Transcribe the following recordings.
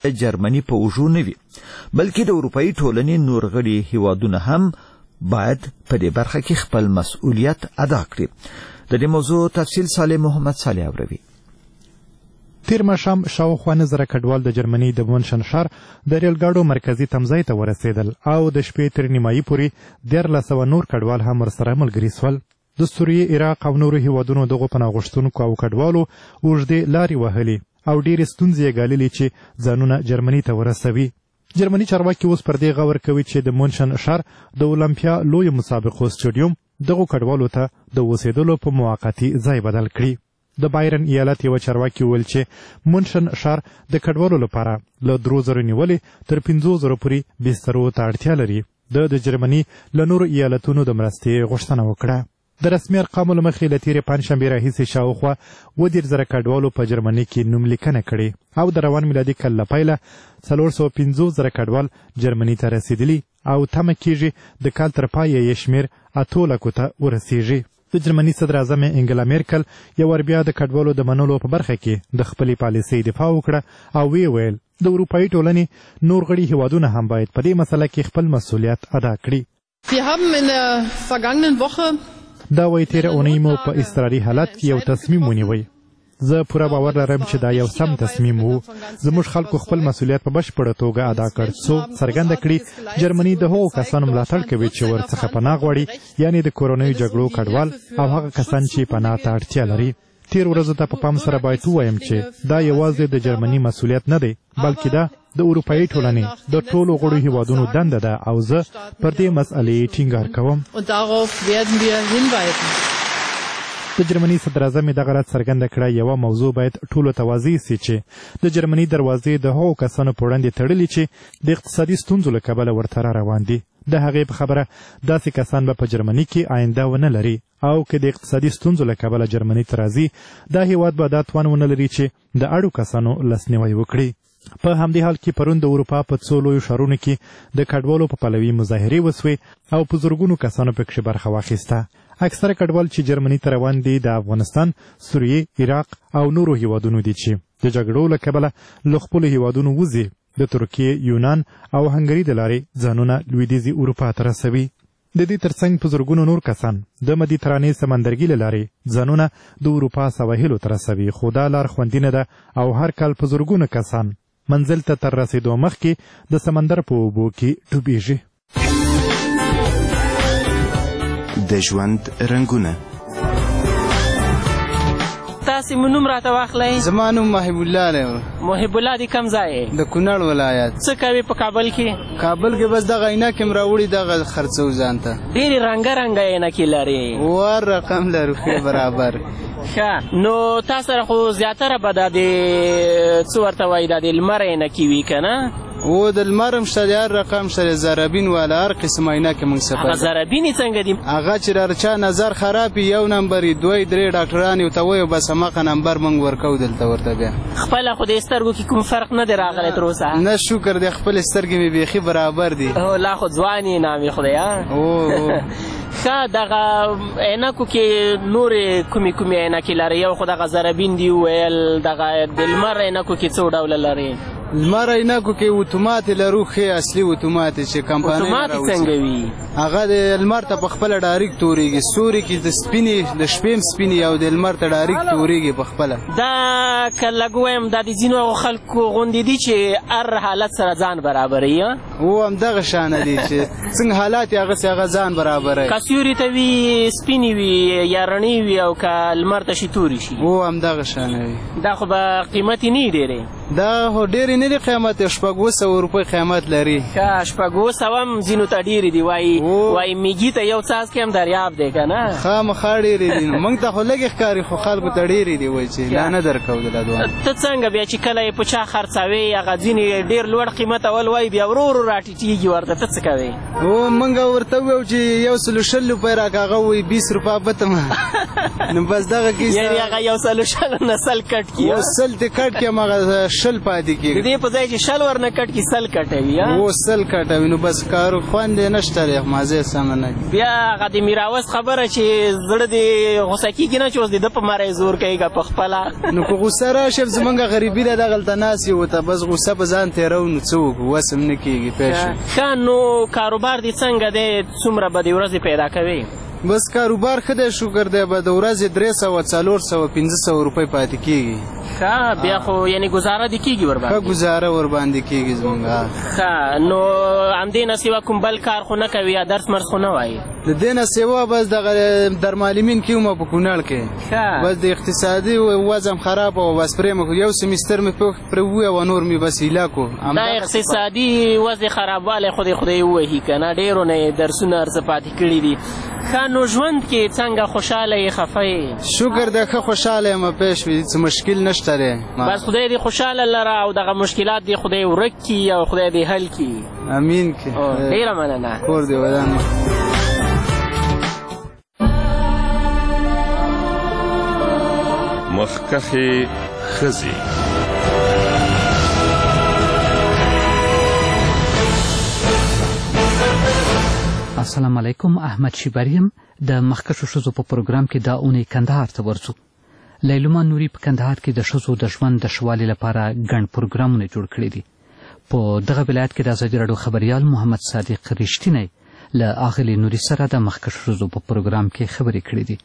جرمني په اوږو نه وي بلکې د اروپایي ټولنې نور غړي هیوادونه هم باید په دې برخه کې خپل مسؤلیت ادا کړي. د دې موضوع تفصیل صالح محمد صالح اوروي. تیر ماښام شاوخوا 9,000 کډوال د جرمني د مونشن ښار د ریل ګاډو مرکزي تمځای ته ورسېدل او د شپې تر نیمایي پورې 1,300 نور کډوال هم ورسره ملګري سول. د سوریې، عراق او نورو هیوادونو دغو پناه غوښتونکو او کډوالو اوږدې لارې وهلې او ډېرې ستونزې یې ګاللې چې ځانونه جرمني ته ورسوي. جرمني چارواکي اوس پر دې غور کوي چې د مونشن ښار د اولمپیا لوی مسابقو سټیډیوم دغو کډوالو ته د اوسېدلو په موقتي ځای بدل کړي. د بایرن ایالت یوه چارواکي وویل چې مونشن ښار د کډوالو لپاره له 3,000 نیولې تر 5,000 پورې بسترو ته اړتیا لري. د جرمني له نورو ایالتونو د مرستې غوښتنه وکړه. د رسمي ارقامو له مخې له تېرې پنجشنبې راهیسې شاوخوا 30,000 کډوالو په جرمني کې نوملیکنه کړې او د روان میلادي کال له پیله 450,000 کډوال جرمني ته رسېدلي او تمه کېږي د کال تر پایه یې شمېر 8,00,000 ته ورسېږي. د جرمني صدر اعظم انګلا میرکل یو ور بیا د کډوالو د منلو په برخه کې د خپلې پالیسۍ دفاع وکړه او ویې ویل د اروپایي ټولنې نور غړي هیوادونه هم باید په دې مسله کې خپل مسؤلیت ادا کړي. دا وایي تېره اونۍ مو په اضطراري حالت کې یو تصمیم ونیوی. زه پوره باور لرم چې دا یو سم تصمیم و. زموږ خلکو خپل مسؤلیت په بشپړه توګه ادا کړ څو څرګنده کړي جرمني د هغو کسانو ملاتړ کوي چې ورڅخه پناه غواړي، یعنې د کورنیو جګړو کډوال او هغه کسان چې پناه ته اړتیا لري. تېر ورځو ته په پام سره باید ووایم چې دا یوازې د جرمني مسؤلیت نه دی بلکې دا د اروپایي ټولنې د ټولو غړو هیوادونو دنده ده او زه پر دې مسئلې ټینګار کوم. د جرمني صدر اعظم یې دغه راز څرګنده کړه یوه موضوع باید ټولو ته واضح سي چې د جرمني دروازې د هغو کسانو په وړاندې تړلي چې د اقتصادي ستونزو له کبله ورته را روان دي. د هغې په خبره داسې کسان به په جرمني کې آینده ونه لري او که د اقتصادي ستونزو له کبله جرمني ته راځي دا هیواد به دا توان ونه لري چې د اړو کسانو لاسنیوی وکړي. په همدې حال کې پرون د اروپا په 2 لویو ښارونو کې د کډوالو په پلوي مظاهرې وسوې او په زرګونو کسانو پکښې برخه واخیسته. اکثره کډوال چې جرمني ته روان دي د افغانستان، سوریې، عراق او نورو هیوادونو دي چې د جګړو له کبله له خپلو هیوادونو وځي د ترکیې، یونان او هنګري د لارې ځانونه لویدیځي اروپا ته رسوي. د دې ترڅنګ په زرګونو نور کسان د مدیترانې سمندرګي له لارې ځانونه د اروپا سواحلو ته رسوي، خو دا لار خوندي نه ده او هر کال په زرګونو کسان منزل ته تر رسېدو مخکې د سمندر په اوبو کې ډوبېږي. د ژوند رنګونه. تاسې مو نوم راته واخلئ؟ زما نوم محب الله دی. محب الله د کوم ځای؟ د کونړ ولایت. څه کوې په کابل کې؟ کابل کې بس دغه عینکې م راوړي دغه خرڅو ځان ته. ډېرې رنګه رنګه عینکې لرې؟ ور رقم لرو ښې برابر. ښه نو تا سره خو زیاتره به دا د څه ورته وایي دا د لمر عینکې وي که نه؟ و د لمر هم شته د هر رقم شته زرابین والا هر قسم عینکې موږ سفر. هغه زرابینې څنګه دي؟ هغه چې را چا نظر خراب وي یو نمبر یي 2-3 ډاکټران یې ورته وایو بس هماغه نمبر موږ ورکوو دلته ورته بیا. خپله خو د سترګو کې کوم فرق نه دی راغلی تر اوسه؟ نه شکر دی خپلې سترګې مې بیخي برابر دي. لا خو ځوان یې نام یې خدای. ښه دغه عینکو کې نورې کومې عینکې لرې؟ یو خو دغه زرابین دی وویل، دغه د لمر عینکو کې څو ډوله لرې؟ لمر عینکو کې اتومات لرو ښې اصلي اتومات چې کمپانۍ اتومات څنګه وي؟ هغه د لمر ته په خپله ډایرکټ تورېږي، ستوري کې د سپینې د شپې هم سپینې او د لمر ته ډایرکټ تورېږي په خپله. دا که لږ ووایم دا د ځینو هغو خلکو غوندې دي چې هر حالت سره ځان برابروي. هو همدغه شانه دي چې څنګه حالات یې هغسې هغه ځان برابروي. که سیوري ته وي سپینې وي یا رڼې وي او که لمر ته شي تورې شي. هو همدغه شانه وي. دا خو به قیمتې نه وي ډېرې؟ دا خو ډېرې نه دي قیمت، 600 روپۍ قیمت لري. ښه 600 هم ځینو ته ډېرې دي وایي میږي ته یو څاڅکی هم دریاب دی که نه؟ خامخا ډېرې دي. موږ ته خو لږې ښکاري خو خلکو ته ډېرې دي وایي چې لا نه درکوو دا دوه. ته څنګه بیا چې کله یې په چا خرڅوې هغه ځینې ډېر لوړ قیمت اول وایي بیا ورو ورو راټیټېږي ورته، ته څه کوې؟ هو موږ ورته وویو چې 100 روپۍ راکړه، هغه وایي 20 روپۍ بتمه. نو بس دغه کیسه یعنې هغه 100 نه 100 کټ کړي؟ 100 دې کټ کړي، هماغه شل پاتې کېږي. د دې په ځای چې شل ورنه کټ کړي سل کټوي. او سل کټوي نو بس کار خوند یې نشته دی، مازې سمه نه دي. بیا هغه د میراوس خبره چې زړه دې غوسه کېږي نه چې اوس د ده په مری زور کوي په خپله. نو که غوسه راشي زمونږ غریبي ده دغلته ناست یو ته بس غوسه په ځان تېرو نو څه وکړو وس هم نه کېږي. پوه شو. ښه نو کاروبار دې څنګه دی؟ څومره به د ورځې پیدا کوي؟ بس کاروبار ښه دی شکر دی، به د ورځې 300 400 500 روپۍ پاتې کېږي. ښه بیا خو یعنې ګزاره دې کېږي ورباندې؟ ښه ګزاره ورباندې کېږي زمونږ. ښه نو همدې نه سوا کوم بل کار خو نه کوي یا درس مرس خو نه وایي؟ د دې نه سوا بس دغه درمعلمین کې وم په کونړ کې. بس د اقتصادي وضع خراب و بس پرېمه یو سمیستر مې پرې وویه و نور مې بس هیله کړو. دا اقتصادي وضع خرابوالی خو دې خدای ووهي که نه، ډېرو نه یې درسونه هر څه پاتې کړي دي. ښه نو ژوند کې څنګه خوشحاله یې خفه یې؟ شکر دی ښه خوشحاله یم پوه شوې، څه مشکل نشته دی. بس خدای دې خوشحاله لره او دغه مشکلات دې خدای ورک کړي او خدای دې حل کړي. امین کړي. ډېره مننه. کور دې ودان. مخکښې ښځې. السلام علیکم، احمد شیبریم د مخکښو ښځو په پروګرام کې دا اونۍ کندهار ته ورځو. لیلما نوري په کندهار کې د ښځو د ژوند د ښه والي لپاره ګڼ پروګرامونه جوړ کړي دي. په دغه ولایت کې د ازادي راډیو خبریال محمد صادق رښتینی له اغلې نوري سره د مخکښو ښځو په پروګرام کې خبرې کړې دي.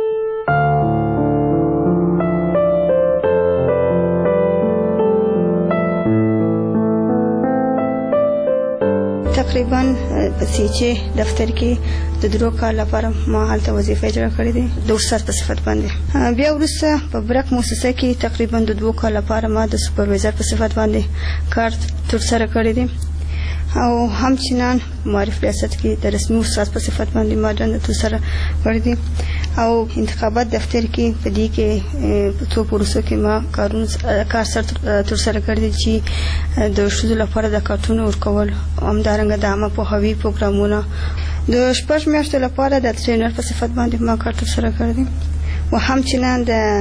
تقریبا په سیچې دفتر کې د 3 کال لپاره ما هلته وظیفه اجرا کړې دي د استاد په صفت باندې. بیا وروسته په برک مؤسسه کې تقریبا د 2 کال لپاره ما د سوپروایزر په صفت باندې کار ترسره کړی دی او همچنان معرف ریاست کې د رسمي استاد په صفت باندې ما دنده ترسره کړې دي او انتخابات دفتر کې په دې کې په څو پروسو کې ما کار سره ترسره کړی دی چې د ښځو لپاره د کارتونو ورکول، همدارنګه د عامه پوهاوي پروګرامونه. د 6 میاشتو لپاره د ټرینر په صفت باندې ما کار ترسره کړی دی و همچنان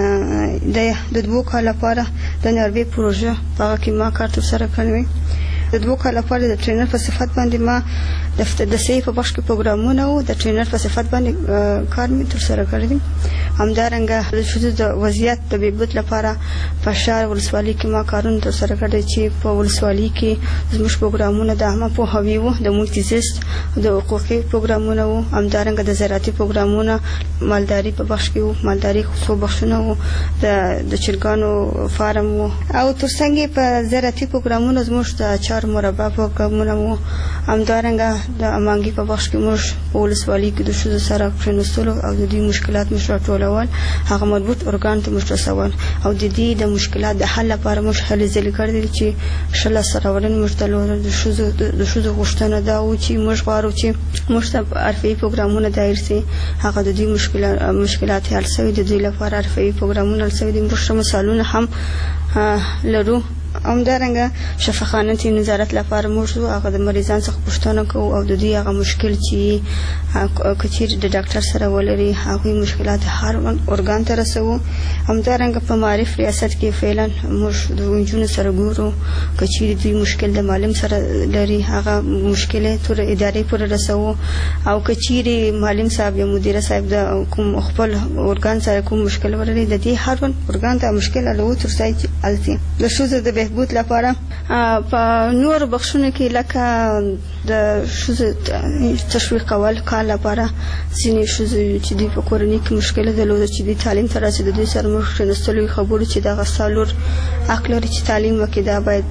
د 2 کال لپاره د نروې پروژه په هغه کې ما کار ترسره کړی دی. د 2 کال لپاره د ټرینر په صفت باندې ما د صحي په بخش کې پروګرامونه او د ټرینر په صفت باندې کار مې ترسره کړی دی. همدارنګه د ښځو د وضعیت د بهبود لپاره په شهر ولسوالۍ کې ما کارونه ترسره کړي چې په ولسوالۍ کې زموږ پروګرامونه د عامه پوهاوي وو، د محیط زیست، د حقوقي پروګرامونه وو، همدارنګه د زراعتي پروګرامونه، مالداري په بخش کې وو، مالداري خصوصي بخشونه وو، د چرګانو فارم وو او ترڅنګ په زراعتي پروګرامونه زموږ د اچار مربع پروګرامونه وو. همدارنګه د امانګي په بخش کې موږ په ولسوالۍ کې د ښځو سره کښېنستلو او د دوی مشکلات موږ راټولول، هغه مربوط ارګان ته موږ رسول او د دې د مشکلات د حل لپاره موږ هلې ځلې کړې دي چې ښه لاسته راوړنې موږ درلودل. د ښځو غوښتنه دا و چې موږ غواړو چې موږ ته حرفوي پروګرامونه دایر سي، هغه د دوی مشکلات حل سوي، د دوی لپاره حرفوي پروګرامونه حل سوي دي. موږ ښه مثالونه هم لرو. همدارنګه شفاخانه نظارت لپاره موږ هغه د مریضان څخه پوښتنه کوو او د دوی هغه مشکل چې کچیر د ډاکټر سره ولري هغه مشکلات هر ارګان ته رسوو. همدارنګه په معرف ریاست کې فعلا موږ د ونجونو سره ګورو، کچیر دوی مشکل د معلم سره لري هغه مشکل تر ادارې پورې رسوو او کچیر معلم صاحب یا مدیر صاحب د کوم خپل ارګان سره کوم مشکل ولري د دې هر ارګان ته مشکل له تر ځای التي د ښځو د بهبود لپاره په نور بخښونه کې لکه د ښځو تشویق کول کار لپاره ځینې ښځو چې دوی په کورنۍ کې مشکل درلوده چې دوی تعلیم ته راسي د دوی سره موږ کښېنستلو خبرو چې دغه څلور حق لري چې تعلیم وکړي، دا باید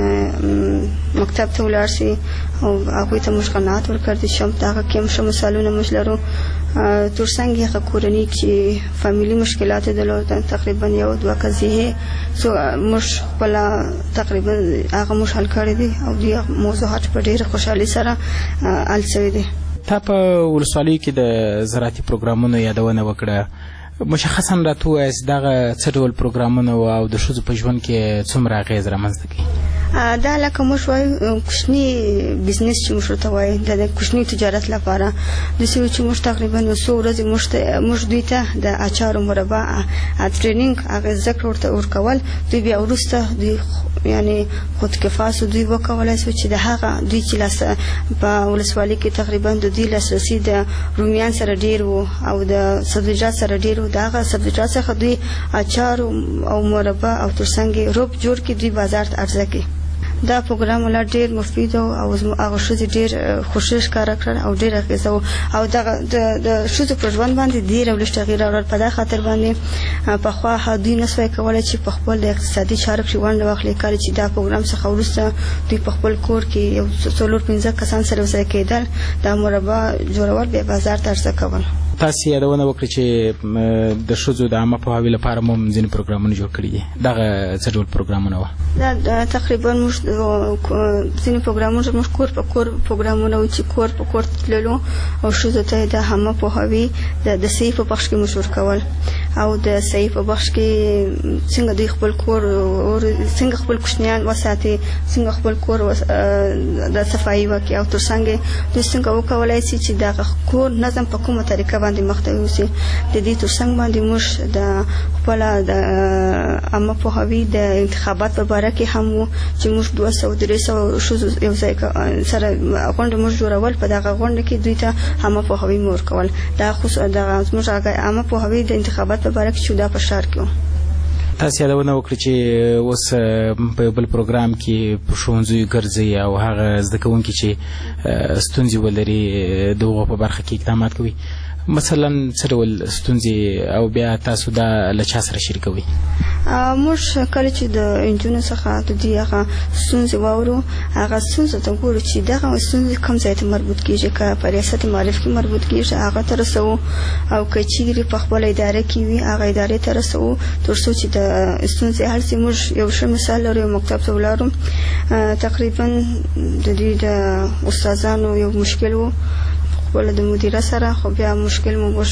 مکتب ته ولاړ شي او هغوی ته موږ قناعت ورکړی چې دغه کې هم ښه مثالونه موږ لرو. ترڅنګ هغه کورنۍ چې فامیلي مشکلات درلوده تقریبا 1-2 قضیې موږ خپل تقریبا هغه موږ حل کړی دي او دې موضوعات په ډېره خوشحالۍ سره حل شوي دي. تا په ولسوالۍ کې د زراعتي پروګرامونو یادونه وکړه، مشخصا راته ووایاست دغه څه ډول پروګرامونه او د ښځو په ژوند کې څومره اغېز رامنځته کوي؟ دا لکه موږ وایو کوچني بزنس چې موږ ورته وایو د کوچني تجارت لپاره داسې چې موږ تقریبا 100 ورځې موږ دوی ته د اچارو مربا ټریننګ هغه زده کړه ورکول دوی بیا وروسته دوی یعنی خودکفا سو دوی وکولای شي چې د هغه دوی چې په ولسوالۍ کې تقریبا د دوی لاسرسي د رومیان سره ډیر وو او د سبزیجات سره ډیر وو دغه سبزیجات څخه دوی اچار او مربا او ترڅنګ روب جوړ کې دوی بازار ته عرضه کوي دا پروګرام ولا ډیر مفید او هغه شوزي ډیر خوشی ښکارا کړ او ډیر اغیزه او د شوزو پر ژوند باندې ډیر ولش تغییر اور په دا خاطر باندې په خوا هدي نسوي کولای چې په خپل د اقتصادي چارو کې ونه واخلي کار چې دا پروګرام څخه ورسته دوی په خپل کور کې یو څلور 15 کسان سره وځي کېدل دا مربا جوړول به بازار ته ارسه کول تاسو یادونه وکړئ چې د ښځو د عامه پوهاوي لپاره مو ځینې پروګرامونه جوړ کړي دي دغه څه ډول پروګرامونه وو دا تقریبا موږ ځینې پروګرامونه موږ کور په کور پروګرامونه چې کور په کور تللو او ښځو ته د عامه پوهاوي د صحیح په بخش کې مشور کول او د صحیح په بخش کې څنګه دوی خپل کور او څنګه خپل کوچنیان وساتي څنګه خپل کور د صفایي وکړي او ترڅنګ دوی څنګه وکولای شي چې د کور نظم په کومه طریقه باندې مخته یوسي د دې ترڅنګ باندې موږ د خپل د عامه پوهاوي د انتخابات په اړه کې هم چې موږ 200-300 شوزو یو ځای سره غونډه موږ جوړول په دغه غونډه کې دوی ته عامه پوهاوي مور کول دا خصوصا د موږ عامه پوهاوي د انتخابات په اړه کې شودا په شهر کې تاسو یادونه وکړئ چې اوس په بل پروګرام کې په ښوونځیو ګرځي او هغه زده کوونکي چې ستونزې ولري دغه په برخه کې اقدامات کوي مثلا څه ډول ستونزې او بیا تاسو دا له چا سره شریکوي موږ کله چې د انجونو څخه د دې هغه ستونزې واورو هغه ستونزې ته ګورو چې دغه ستونزې کوم ځای ته مربوط کیږي که په ریاست معرف کې مربوط کیږي هغه ته رسوو او که چیرې په خپل اداره کې وي هغه ادارې ته رسوو تر څو چې د ستونزې حل شي موږ یو ښه مثال لرو یو مکتب ته ولاړو تقریبا د دې د استادانو یو مشکل و ول د مدیره سره خو بیا مشکل مو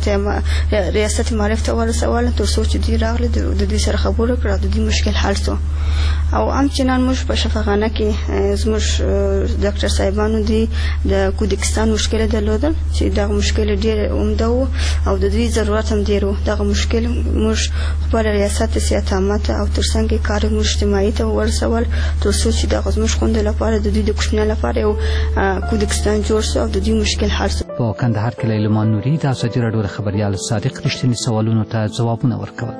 ریاست معرف ته ورسول تر څو چې دوی راغله د دوی سره خبرو کړه د دې مشکل حل شو او همچنان موږ په شفاخانه کې زموږ ډاکټر صاحبانو دی د کودکستان مشکل درلودل چې دا مشکل ډیر عمده و او د دوی ضرورت هم ډیر و دا مشکل موږ خپل ریاست صحت عامه او ترڅنګ کار اجتماعي ته ورسول تر څو چې د زموږ خوند لپاره د دوی د کوچنیانو لپاره یو کودکستان جوړ شو او د دوی مشکل په کندهار کې لیلمان نوري د ازادي راډیو د خبريال صادق رښتینی سوالونو ته ځوابونه ورکول.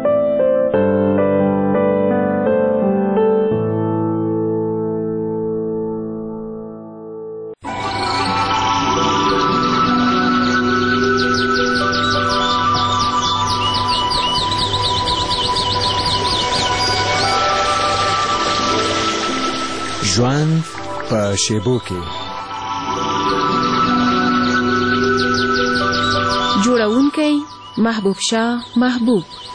ژوند په شیبو کې جوړونکی محبوب شاه محبوب